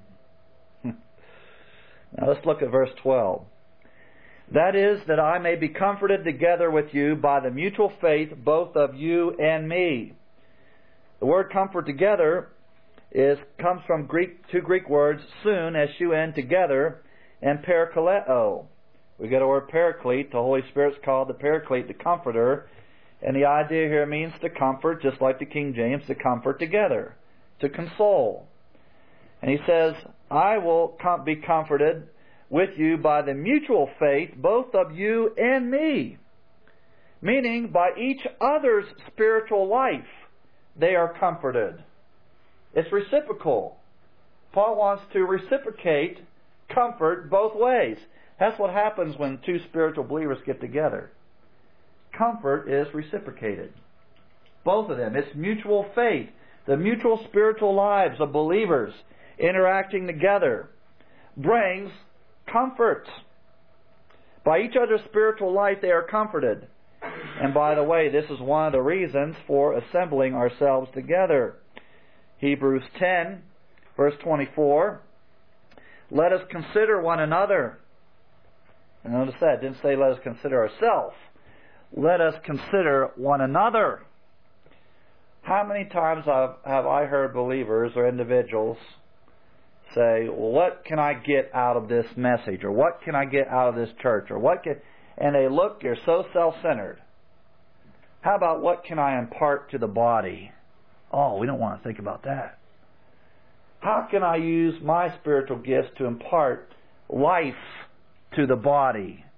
Now let's look at verse 12. That is, that I may be comforted together with you by the mutual faith both of you and me. The word comfort together comes from two Greek words, soon, S-U-N, together, and parakaleo. We get a word paraclete. The Holy Spirit's called the paraclete, the comforter. And the idea here means to comfort, just like the King James, to comfort together, to console. And he says, I will be comforted with you by the mutual faith, both of you and me. Meaning, by each other's spiritual life, they are comforted. It's reciprocal. Paul wants to reciprocate comfort both ways. That's what happens when two spiritual believers get together. Comfort is reciprocated. Both of them. It's mutual faith. The mutual spiritual lives of believers interacting together brings comfort. By each other's spiritual life they are comforted. And by the way, this is one of the reasons for assembling ourselves together. Hebrews 10, verse 24. Let us consider one another. And notice that, it didn't say let us consider ourselves. Let us consider one another. How many times have I heard believers or individuals say, well, what can I get out of this message? Or what can I get out of this church? Or and they look, they're so self-centered. How about what can I impart to the body? Oh, we don't want to think about that. How can I use my spiritual gifts to impart life to the body?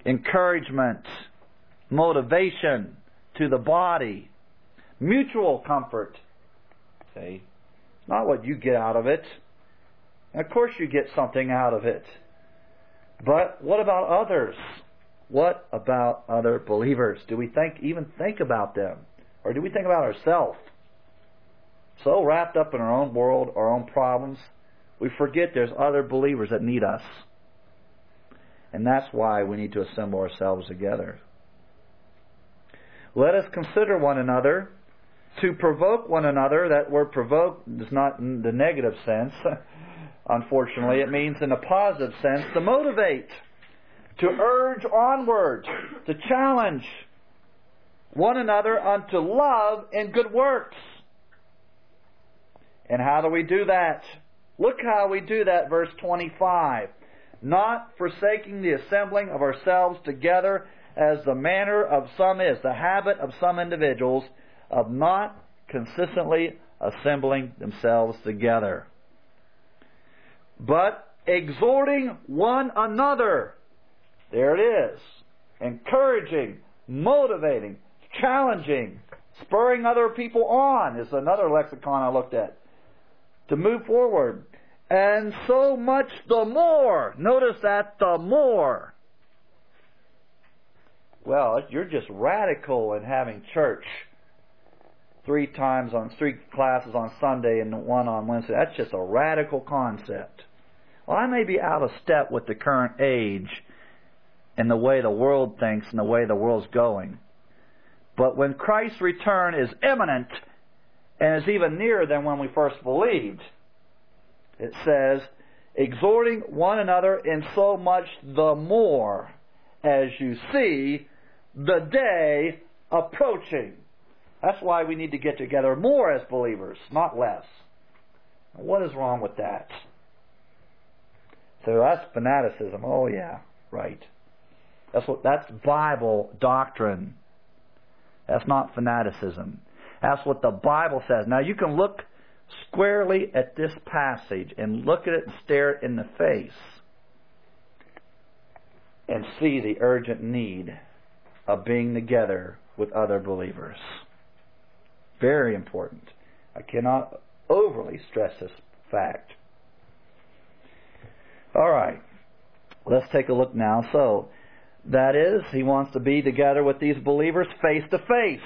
encouragement, motivation to the body, mutual comfort. See? It's not what you get out of it. And of course you get something out of it. But what about others? What about other believers? Do we even think about them? Or do we think about ourselves? So wrapped up in our own world, our own problems, we forget there's other believers that need us. And that's why we need to assemble ourselves together. Let us consider one another, to provoke one another. That word provoke is not in the negative sense. Unfortunately, it means in a positive sense, to motivate, to urge onward, to challenge one another unto love and good works. And how do we do that? Look how we do that, verse 25. Not forsaking the assembling of ourselves together, as the manner of some is, the habit of some individuals, of not consistently assembling themselves together, but exhorting one another. There it is. Encouraging, motivating, challenging, spurring other people on is another lexicon I looked at. To move forward. And so much the more. Notice that, the more. Well, you're just radical in having church 3 classes on Sunday and 1 on Wednesday. That's just a radical concept. Well, I may be out of step with the current age and the way the world thinks and the way the world's going. But when Christ's return is imminent and is even nearer than when we first believed, it says, exhorting one another in so much the more as you see the day approaching. That's why we need to get together more as believers, not less. What is wrong with that? So that's fanaticism. Oh yeah, right. That's Bible doctrine. That's not fanaticism. That's what the Bible says. Now you can look squarely at this passage and look at it and stare it in the face and see the urgent need of being together with other believers. Very important. I cannot overly stress this fact. All right. Let's take a look now. So, that is, he wants to be together with these believers face to face.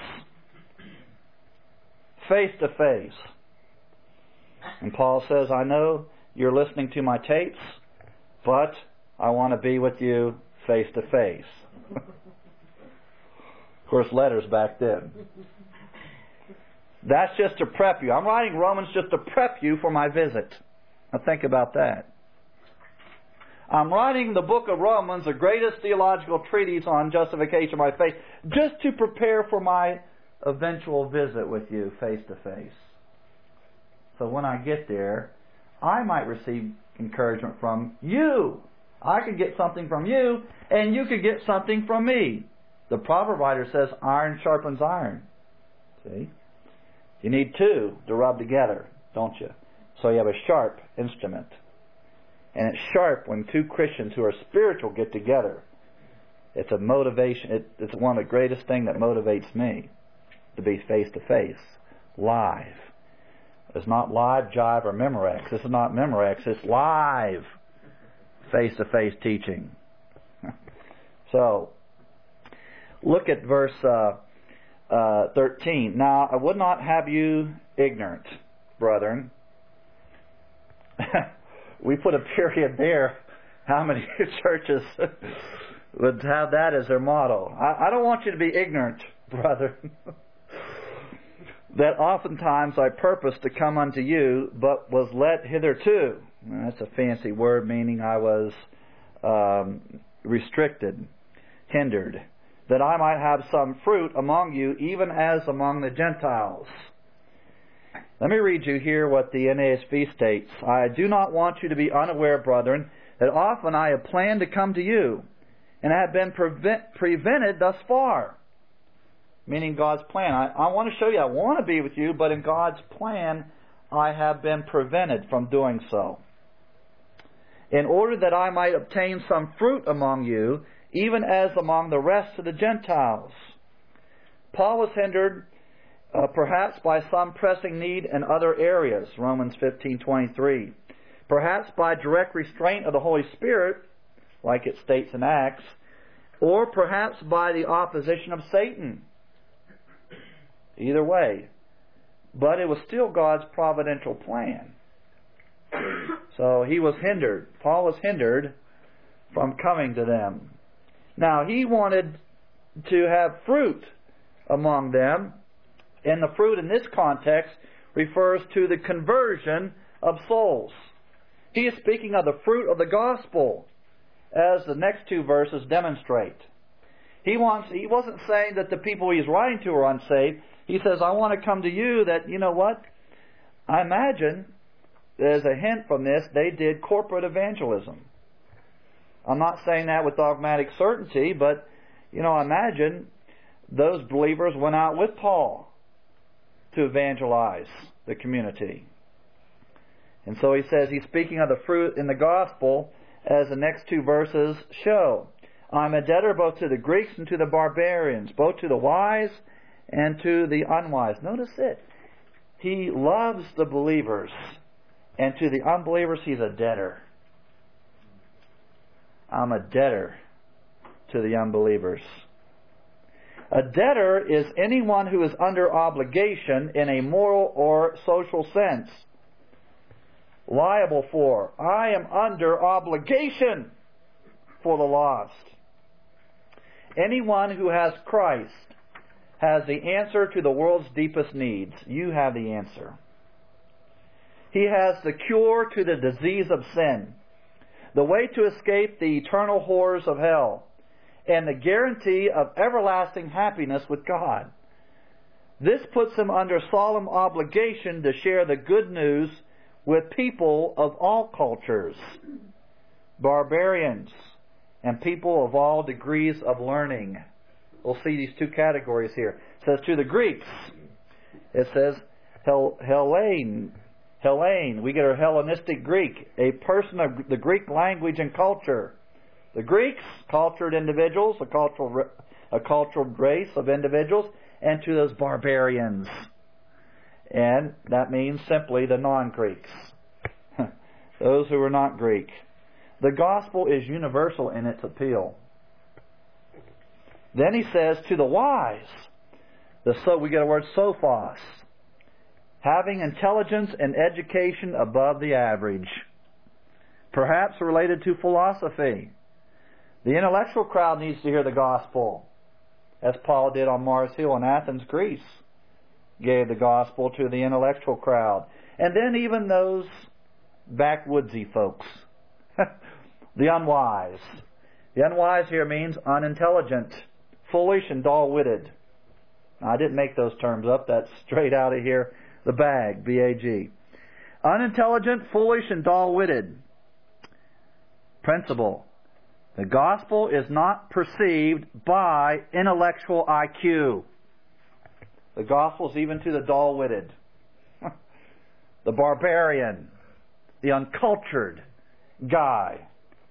Face to face. And Paul says, I know you're listening to my tapes, but I want to be with you face to face. Of course, letters back then. That's just to prep you. I'm writing Romans just to prep you for my visit. Now think about that. I'm writing the book of Romans, the greatest theological treatise on justification by faith, just to prepare for my eventual visit with you face to face. So when I get there, I might receive encouragement from you. I could get something from you, and you could get something from me. The proverb writer says, iron sharpens iron. See? You need 2 to rub together, don't you? So you have a sharp instrument. And it's sharp when 2 Christians who are spiritual get together. It's a motivation. It's one of the greatest things that motivates me, to be face to face, live. It's not live, jive, or Memorex. This is not Memorex. It's live, face to face teaching. So, look at verse 13. Now, I would not have you ignorant, brethren. We put a period there. How many churches would have that as their motto? I don't want you to be ignorant, brother, that oftentimes I purposed to come unto you, but was let hitherto. That's a fancy word meaning I was restricted, hindered, that I might have some fruit among you, even as among the Gentiles. Let me read you here what the NASB states. I do not want you to be unaware, brethren, that often I have planned to come to you, and have been prevented thus far. Meaning God's plan. I want to show you, I want to be with you, but in God's plan, I have been prevented from doing so. In order that I might obtain some fruit among you, even as among the rest of the Gentiles. Paul was hindered perhaps by some pressing need in other areas, Romans 15:23. Perhaps by direct restraint of the Holy Spirit, like it states in Acts, or perhaps by the opposition of Satan. Either way. But it was still God's providential plan. So he was hindered. Paul was hindered from coming to them. Now, he wanted to have fruit among them, and the fruit in this context refers to the conversion of souls. He is speaking of the fruit of the gospel, as the next two verses demonstrate. He wasn't saying that the people he's writing to are unsaved. He says, I want to come to you that, you know what? I imagine, there's a hint from this, they did corporate evangelism. I'm not saying that with dogmatic certainty, but, I imagine those believers went out with Paul to evangelize the community. And so he says he's speaking of the fruit in the gospel, as the next two verses show. I'm a debtor both to the Greeks and to the barbarians, both to the wise and to the unwise. Notice it. He loves the believers, and to the unbelievers he's a debtor. I'm a debtor to the unbelievers. A debtor is anyone who is under obligation in a moral or social sense. Liable for. I am under obligation for the lost. Anyone who has Christ has the answer to the world's deepest needs. You have the answer. He has the cure to the disease of sin, the way to escape the eternal horrors of hell, and the guarantee of everlasting happiness with God. This puts him under solemn obligation to share the good news with people of all cultures, barbarians, and people of all degrees of learning. We'll see these two categories here. It says to the Greeks. It says Hellene. We get our Hellenistic Greek, a person of the Greek language and culture. The Greeks, cultured individuals, a cultural race of individuals, and to those barbarians. And that means simply the non-Greeks. Those who are not Greek. The gospel is universal in its appeal. Then he says, to the wise. We get a word sophos. Having intelligence and education above the average. Perhaps related to philosophy. The intellectual crowd needs to hear the gospel, as Paul did on Mars Hill in Athens, Greece. Gave the gospel to the intellectual crowd. And then even those backwoodsy folks. The unwise. The unwise here means unintelligent, foolish, and dull-witted. Now, I didn't make those terms up. That's straight out of here. The bag, B-A-G. Unintelligent, foolish, and dull-witted. Principle. The gospel is not perceived by intellectual IQ. The gospel is even to the dull-witted, the barbarian, the uncultured guy.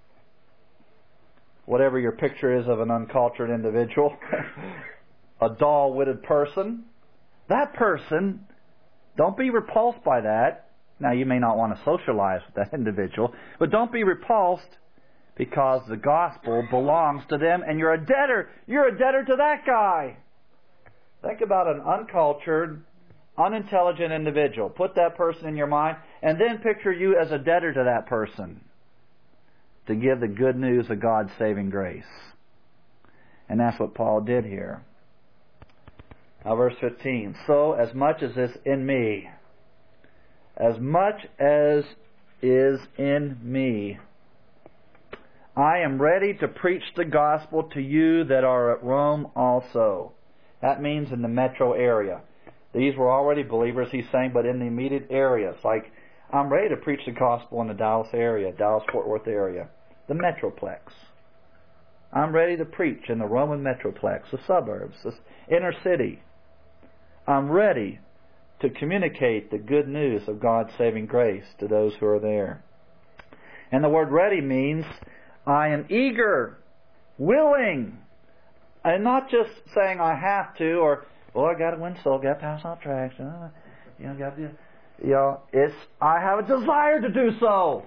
Whatever your picture is of an uncultured individual, a dull-witted person, that person, don't be repulsed by that. Now, you may not want to socialize with that individual, but don't be repulsed because the gospel belongs to them and you're a debtor. You're a debtor to that guy. Think about an uncultured, unintelligent individual. Put that person in your mind and then picture you as a debtor to that person to give the good news of God's saving grace. And that's what Paul did here. Now, verse 15. So, as much as is in me, as much as is in me, I am ready to preach the gospel to you that are at Rome also. That means in the metro area. These were already believers, he's saying, but in the immediate areas. Like, I'm ready to preach the gospel in the Dallas area, Dallas-Fort Worth area, the metroplex. I'm ready to preach in the Roman metroplex, the suburbs, the inner city. I'm ready to communicate the good news of God's saving grace to those who are there. And the word ready means I am eager Willing. And not just saying I have to, or, well, I got to win soul, got to pass all tracks, got to, it's, I have a desire to do so.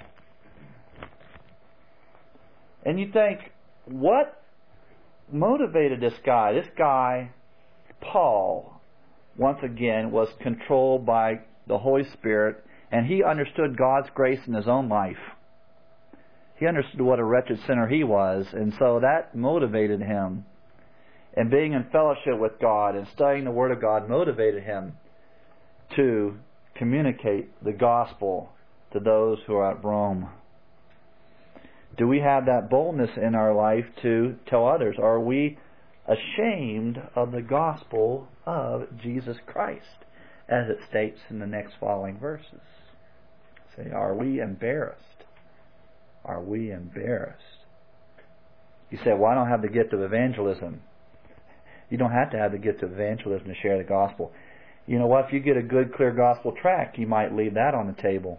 And you think, what motivated this guy? This guy, Paul, once again, was controlled by the Holy Spirit, and he understood God's grace in his own life. He understood what a wretched sinner he was, and so that motivated him. And being in fellowship with God and studying the Word of God motivated him to communicate the gospel to those who are at Rome. Do we have that boldness in our life to tell others? Are we ashamed of the gospel of Jesus Christ, as it states in the next following verses? Say, are we embarrassed? Are we embarrassed? You say, well, I don't have the gift of evangelism. You don't have to have the gift of evangelism to share the gospel. You know what? If you get a good, clear gospel tract, you might leave that on the table.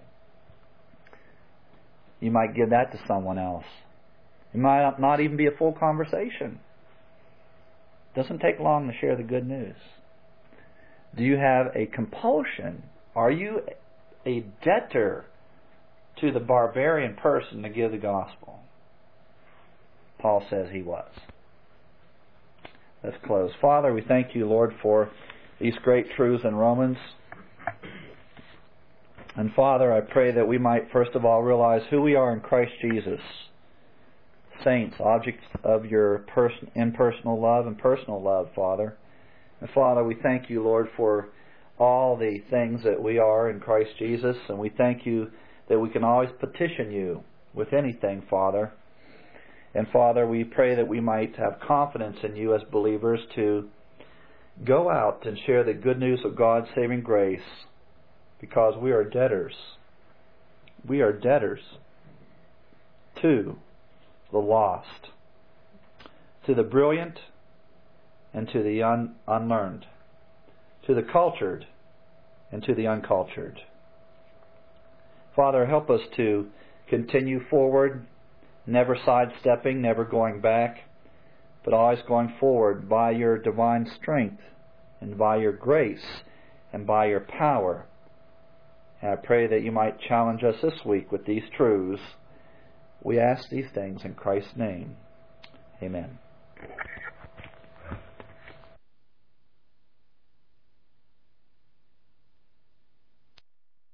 You might give that to someone else. It might not even be a full conversation. It doesn't take long to share the good news. Do you have a compulsion? Are you a debtor to the barbarian person to give the gospel? Paul says he was. Let's close. Father, we thank you, Lord, for these great truths in Romans. And Father, I pray that we might first of all realize who we are in Christ Jesus. Saints, objects of your impersonal love and personal love, Father. And Father, we thank you, Lord, for all the things that we are in Christ Jesus. And we thank you that we can always petition you with anything, Father. And Father, we pray that we might have confidence in you as believers to go out and share the good news of God's saving grace, because we are debtors. We are debtors to the lost, to the brilliant and to the unlearned, to the cultured and to the uncultured. Father, help us to continue forward, never sidestepping, never going back, but always going forward by your divine strength and by your grace and by your power. And I pray that you might challenge us this week with these truths. We ask these things in Christ's name. Amen.